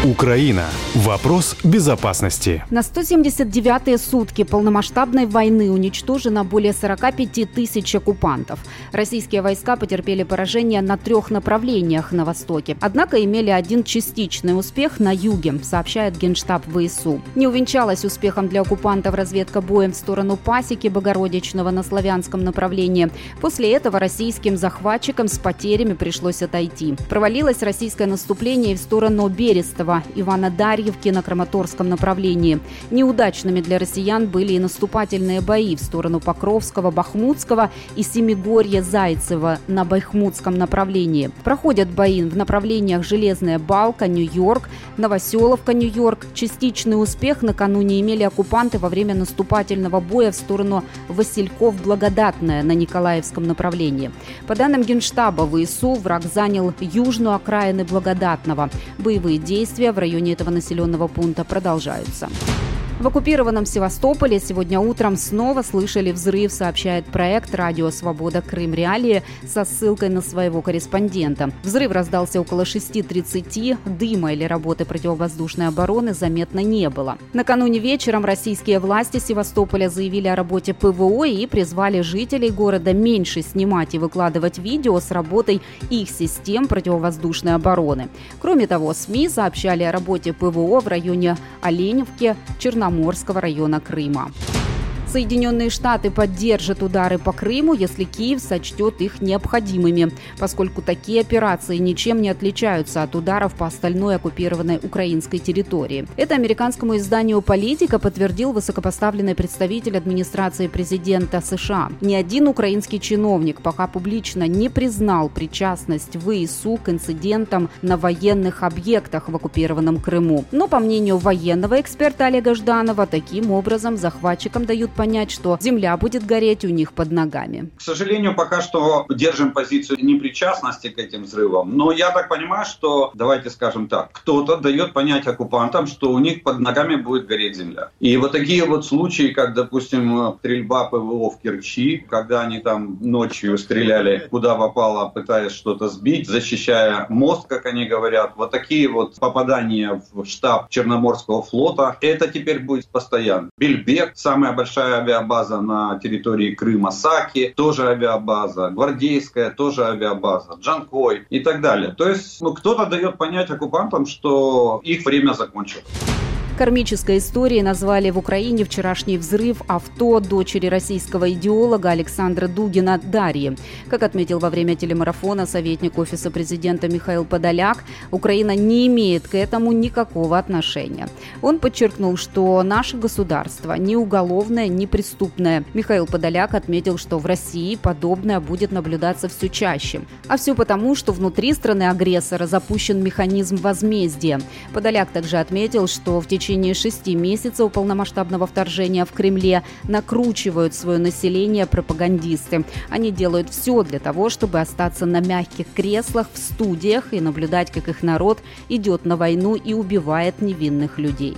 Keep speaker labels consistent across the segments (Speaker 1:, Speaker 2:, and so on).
Speaker 1: Украина. Вопрос безопасности.
Speaker 2: На 179-е сутки полномасштабной войны уничтожено более 45 тысяч оккупантов. Российские войска потерпели поражение на 3 направлениях на востоке. Однако имели один частичный успех на юге, сообщает Генштаб ВСУ. Не увенчалась успехом для оккупантов разведка боем в сторону Пасеки Богородичного на славянском направлении. После этого российским захватчикам с потерями пришлось отойти. Провалилось российское наступление и в сторону Берестова, Ивано-Дарьевки на Краматорском направлении. Неудачными для россиян были и наступательные бои в сторону Покровского, Бахмутского и Семигорье-Зайцево на Бахмутском направлении. Проходят бои в направлениях Железная Балка, Нью-Йорк, Новоселовка, Нью-Йорк. Частичный успех накануне имели оккупанты во время наступательного боя в сторону Васильков-Благодатная на Николаевском направлении. По данным Генштаба ВСУ, враг занял южную окраину Благодатного. Боевые действия в районе этого населенного пункта продолжаются. В оккупированном Севастополе сегодня утром снова слышали взрыв, сообщает проект «Радио Свобода Крым Реалии» со ссылкой на своего корреспондента. Взрыв раздался около 6:30, дыма или работы противовоздушной обороны заметно не было. Накануне вечером российские власти Севастополя заявили о работе ПВО и призвали жителей города меньше снимать и выкладывать видео с работой их систем противовоздушной обороны. Кроме того, СМИ сообщали о работе ПВО в районе Оленевки, Черноморского района Крыма. Соединенные Штаты поддержат удары по Крыму, если Киев сочтет их необходимыми, поскольку такие операции ничем не отличаются от ударов по остальной оккупированной украинской территории. Это американскому изданию «Политика» подтвердил высокопоставленный представитель администрации президента США. Ни один украинский чиновник пока публично не признал причастность ВСУ к инцидентам на военных объектах в оккупированном Крыму. Но, по мнению военного эксперта Олега Жданова, таким образом захватчикам дают понять, что земля будет гореть у них под ногами.
Speaker 3: К сожалению, пока что держим позицию непричастности к этим взрывам. Но я так понимаю, что, давайте скажем так, кто-то дает понять оккупантам, что у них под ногами будет гореть земля. И вот такие вот случаи, как, допустим, стрельба ПВО в Керчи, когда они там ночью стреляли куда попало, пытаясь что-то сбить, защищая мост, как они говорят. Вот такие вот попадания в штаб Черноморского флота, это теперь будет постоянно. Бельбек, самая большая авиабаза на территории Крыма, Саки, тоже авиабаза, Гвардейская, тоже авиабаза, Джанкой и так далее. То есть кто-то дает понять оккупантам, что их время закончилось.
Speaker 2: Кармической историей назвали в Украине вчерашний взрыв авто дочери российского идеолога Александра Дугина Дарьи. Как отметил во время телемарафона советник Офиса президента Михаил Подоляк, Украина не имеет к этому никакого отношения. Он подчеркнул, что наше государство ни уголовное, ни преступное. Михаил Подоляк отметил, что в России подобное будет наблюдаться все чаще. А все потому, что внутри страны-агрессора запущен механизм возмездия. Подоляк также отметил, что в течение 6 месяцев полномасштабного вторжения в Кремле накручивают свое население пропагандисты. Они делают все для того, чтобы остаться на мягких креслах в студиях и наблюдать, как их народ идет на войну и убивает невинных людей.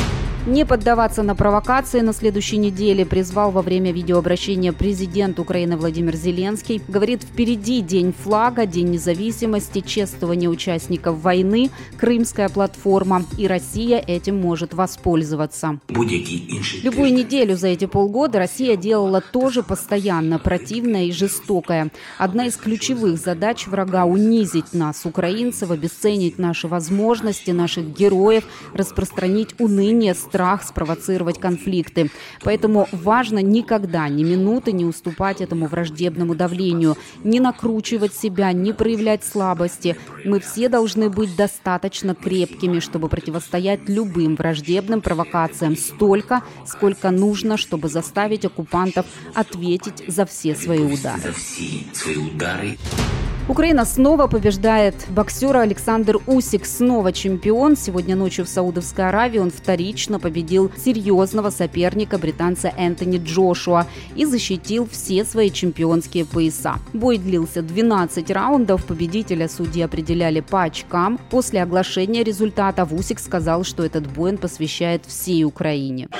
Speaker 2: Не поддаваться на провокации на следующей неделе призвал во время видеообращения президент Украины Владимир Зеленский. Говорит, впереди День флага, День независимости, чествование участников войны, Крымская платформа, и Россия этим может воспользоваться. Любую неделю за эти полгода Россия делала тоже постоянно противное и жестокое. Одна из ключевых задач врага – унизить нас, украинцев, обесценить наши возможности, наших героев, распространить уныние, страх, спровоцировать конфликты. Поэтому важно никогда, ни минуты не уступать этому враждебному давлению, не накручивать себя, не проявлять слабости. Мы все должны быть достаточно крепкими, чтобы противостоять любым враждебным провокациям столько, сколько нужно, чтобы заставить оккупантов ответить за все свои удары. Украина снова побеждает боксера Александр Усик, снова чемпион. Сегодня ночью в Саудовской Аравии он вторично победил серьезного соперника британца Энтони Джошуа и защитил все свои чемпионские пояса. Бой длился 12 раундов, победителя судьи определяли по очкам. После оглашения результатов Усик сказал, что этот бой он посвящает всей Украине.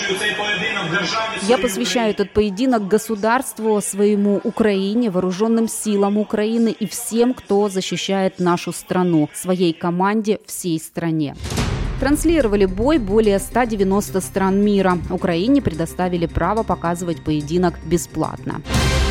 Speaker 2: Я посвящаю этот поединок государству, своему Украине, вооруженным силам Украины и всем, кто защищает нашу страну, своей команде, всей стране. Транслировали бой более 190 стран мира. Украине предоставили право показывать поединок бесплатно.